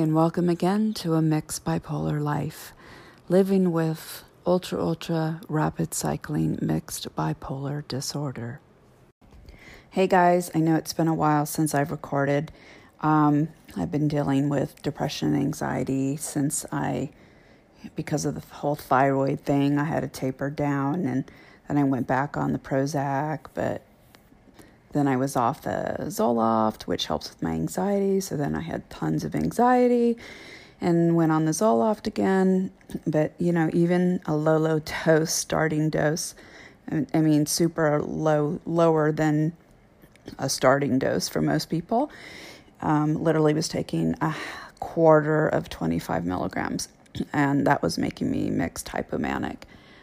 and welcome again to A Mixed Bipolar Life, living with ultra rapid cycling mixed bipolar disorder. Hey guys, I know it's been a while since I've recorded. I've been dealing with depression and anxiety because of the whole thyroid thing. I had to taper down, and then I went back on the Prozac, but then I was off the Zoloft, which helps with my anxiety. So then I had tons of anxiety and went on the Zoloft again. But, even a low dose, starting dose, super lower than a starting dose for most people, literally was taking a quarter of 25 milligrams. And that was making me mixed hypomanic.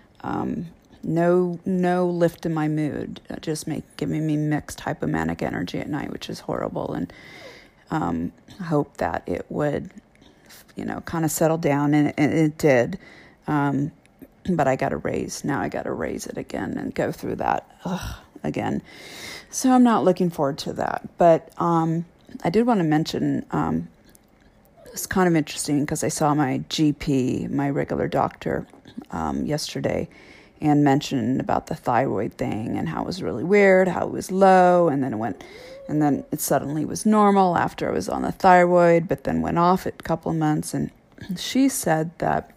No lift in my mood, just giving me mixed hypomanic energy at night, which is horrible. And hope that it would, kind of settle down, and it did. But I got to raise. Now I got to raise it again and go through that again. So I'm not looking forward to that. But I did want to mention, it's kind of interesting because I saw my GP, my regular doctor, yesterday, and mentioned about the thyroid thing and how it was really weird, how it was low, and then it suddenly was normal after I was on the thyroid, but then went off it a couple of months. And she said that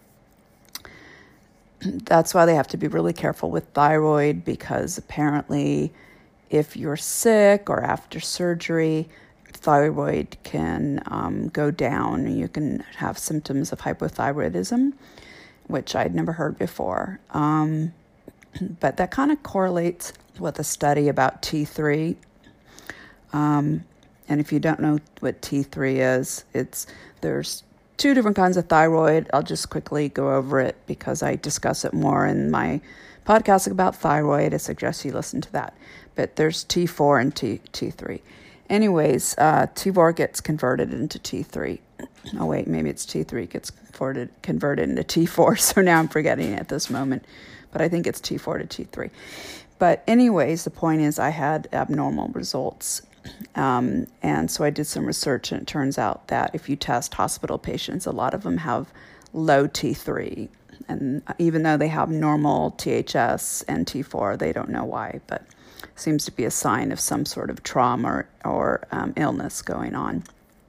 that's why they have to be really careful with thyroid, because apparently if you're sick or after surgery, thyroid can go down, and you can have symptoms of hypothyroidism, which I'd never heard before. But that kind of correlates with a study about T3. And if you don't know what T3 is, there's two different kinds of thyroid. I'll just quickly go over it because I discuss it more in my podcast about thyroid. I suggest you listen to that. But there's T4 and T3. Anyways, T4 gets converted into T3. Oh, wait, maybe it's T3 gets converted into T4. So now I'm forgetting it at this moment. But I think it's T4 to T3. But anyways, the point is I had abnormal results. And so I did some research, and it turns out that if you test hospital patients, a lot of them have low T3. And even though they have normal THS and T4, they don't know why. But seems to be a sign of some sort of trauma or illness going on.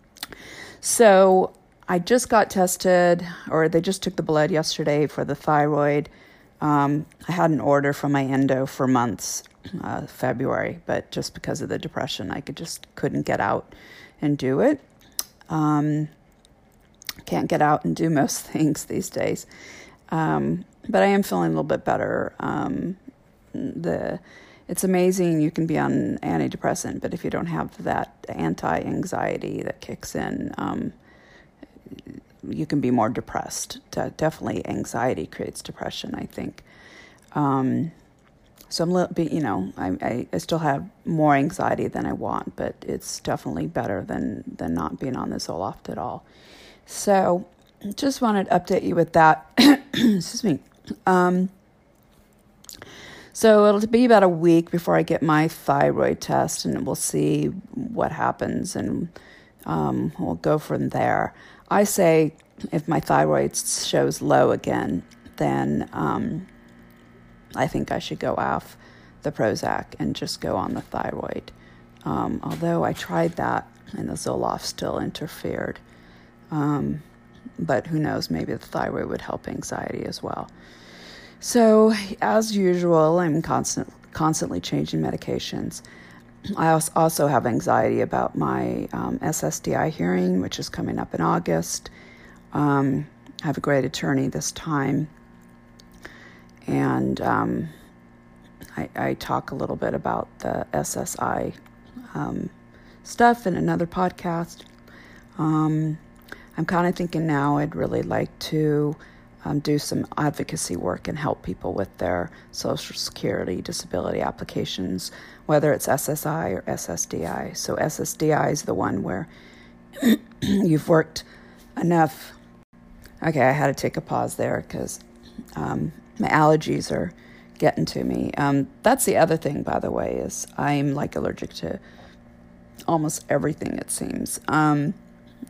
So I just got tested, or they just took the blood yesterday for the thyroid. I had an order from my endo for months, February, but just because of the depression, I couldn't get out and do it. Can't get out and do most things these days. But I am feeling a little bit better. It's amazing you can be on antidepressant, but if you don't have that anti-anxiety that kicks in, you can be more depressed. Definitely anxiety creates depression, I think. So I still have more anxiety than I want, but it's definitely better than not being on the Zoloft at all. So just wanted to update you with that. Excuse me. So it'll be about a week before I get my thyroid test, and we'll see what happens, and we'll go from there. I say if my thyroid shows low again, then I think I should go off the Prozac and just go on the thyroid. Although I tried that, and the Zoloft still interfered. But who knows, maybe the thyroid would help anxiety as well. So, as usual, I'm constantly changing medications. I also have anxiety about my SSDI hearing, which is coming up in August. I have a great attorney this time. And I talk a little bit about the SSI stuff in another podcast. I'm kind of thinking now I'd really like to do some advocacy work and help people with their Social Security disability applications, whether it's SSI or SSDI. So SSDI is the one where you've worked enough. Okay, I had to take a pause there because my allergies are getting to me. That's the other thing, by the way, is I'm allergic to almost everything, it seems.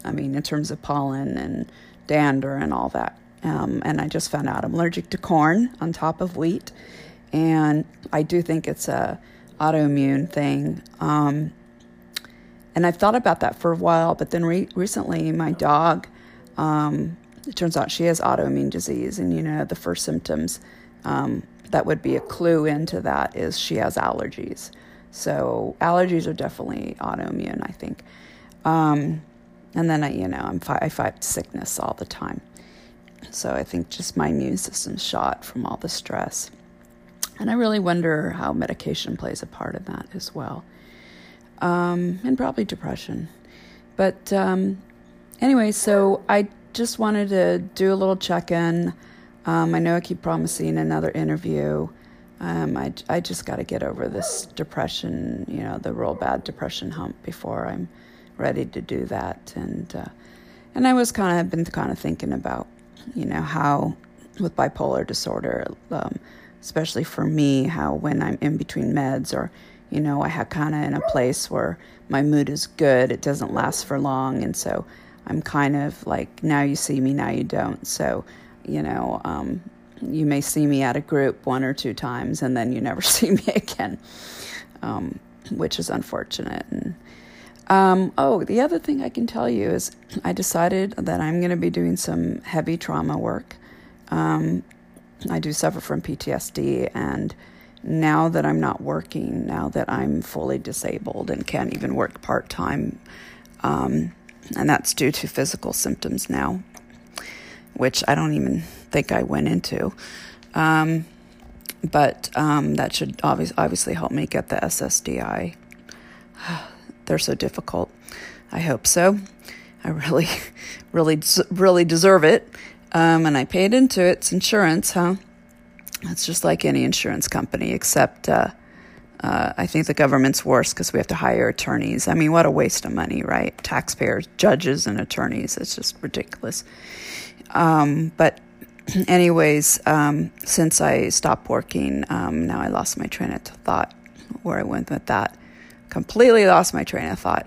I mean, in terms of pollen and dander and all that. And I just found out I'm allergic to corn on top of wheat. And I do think it's a autoimmune thing. And I've thought about that for a while, but then recently my dog, it turns out she has autoimmune disease. And, the first symptoms that would be a clue into that is she has allergies. So allergies are definitely autoimmune, I think. And then, I fight sickness all the time. So I think just my immune system's shot from all the stress. And I really wonder how medication plays a part in that as well. And probably depression. But anyway, so I just wanted to do a little check-in. I know I keep promising another interview. I just got to get over this depression, the real bad depression hump before I'm ready to do that. And I was been thinking about, how with bipolar disorder, especially for me, how when I'm in between meds or, I have in a place where my mood is good, it doesn't last for long. And so I'm like, now you see me, now you don't. So, you may see me at a group 1 or 2 times and then you never see me again, which is unfortunate. And the other thing I can tell you is I decided that I'm going to be doing some heavy trauma work. I do suffer from PTSD, and now that I'm not working, now that I'm fully disabled and can't even work part-time, and that's due to physical symptoms now, which I don't even think I went into. But that should obviously help me get the SSDI. They're so difficult. I hope so. I really, really deserve it. And I paid into it. It's insurance, huh? It's just like any insurance company, except I think the government's worse because we have to hire attorneys. I mean, what a waste of money, right? Taxpayers, judges, and attorneys. It's just ridiculous. But anyways, since I stopped working, now I lost my train of thought where I went with that. Completely lost my train of thought.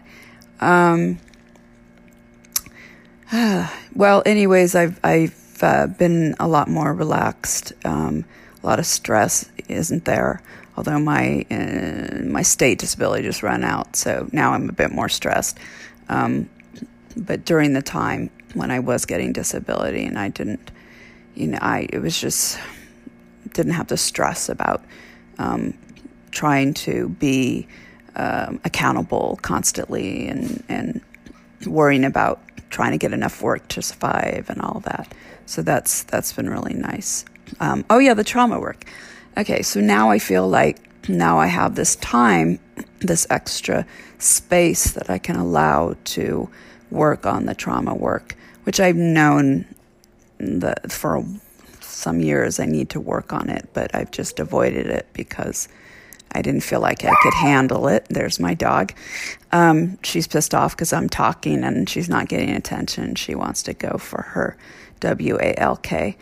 Well, anyways, I've been a lot more relaxed. A lot of stress isn't there, although my state disability just ran out, so now I'm a bit more stressed. But during the time when I was getting disability and I didn't, it was just didn't have the stress about trying to be accountable constantly and worrying about trying to get enough work to survive and all that. So that's been really nice. The trauma work. Okay, so now I feel like now I have this time, this extra space that I can allow to work on the trauma work, which I've known that for some years I need to work on it, but I've just avoided it because I didn't feel like I could handle it. There's my dog. She's pissed off because I'm talking and she's not getting attention. She wants to go for her WALK.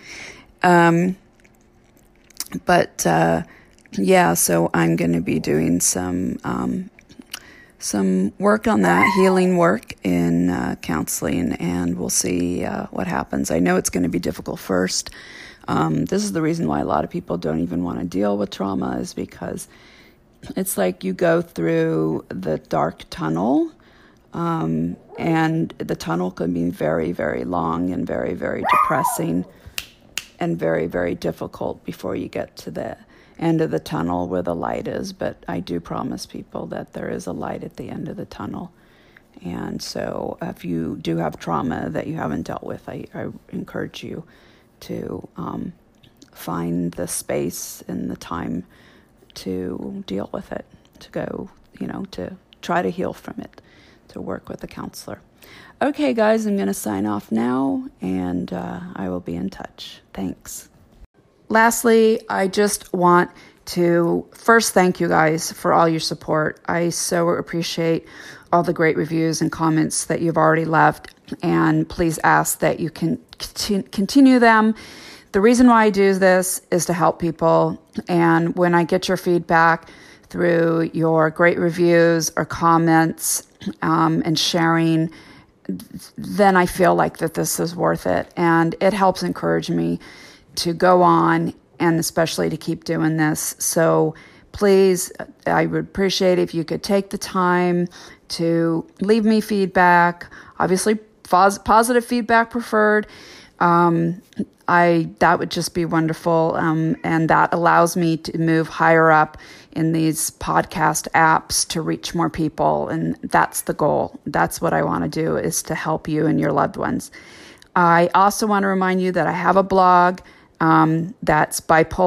So I'm going to be doing some work on that, healing work in counseling, and we'll see what happens. I know it's going to be difficult first. This is the reason why a lot of people don't even want to deal with trauma, is because it's like you go through the dark tunnel, and the tunnel can be very, very long and very, very depressing and very, very difficult before you get to the end of the tunnel where the light is. But I do promise people that there is a light at the end of the tunnel. And so if you do have trauma that you haven't dealt with, I encourage you to find the space and the time to deal with it, to go, to try to heal from it, to work with a counselor. Okay, guys, I'm going to sign off now, and I will be in touch. Thanks. Lastly, I just want to first thank you guys for all your support. I so appreciate all the great reviews and comments that you've already left, and please ask that you can continue them. The reason why I do this is to help people, and when I get your feedback through your great reviews or comments and sharing, then I feel like that this is worth it. And it helps encourage me to go on and especially to keep doing this. So please, I would appreciate if you could take the time to leave me feedback. Obviously, positive feedback preferred. That would just be wonderful. And that allows me to move higher up in these podcast apps to reach more people. And that's the goal. That's what I want to do, is to help you and your loved ones. I also want to remind you that I have a blog. That's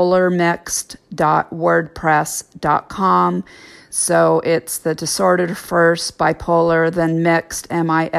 bipolarmixed.wordpress.com. So it's the disordered first, bipolar, then mixed,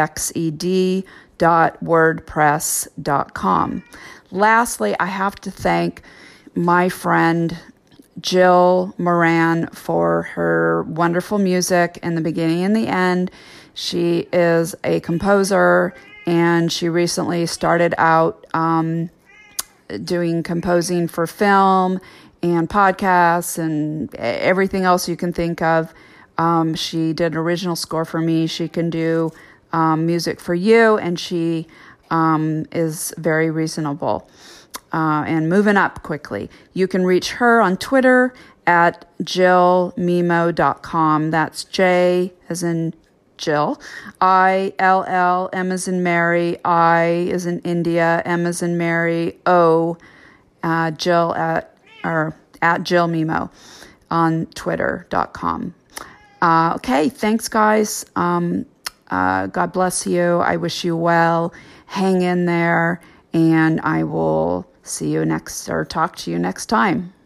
mixed.wordpress.com. Lastly, I have to thank my friend Jill Moran for her wonderful music in the beginning and the end. She is a composer, and she recently started out doing composing for film and podcasts and everything else you can think of. She did an original score for me. She can do music for you, and she is very reasonable and moving up quickly. You can reach her on Twitter at jillmimo.com. That's J as in Jill, ILL, M as in Mary, I as in India, M as in Mary, O, Jill at Jill Mimo on twitter.com. Okay, thanks guys. God bless you. I wish you well. Hang in there, and I will see you talk to you next time.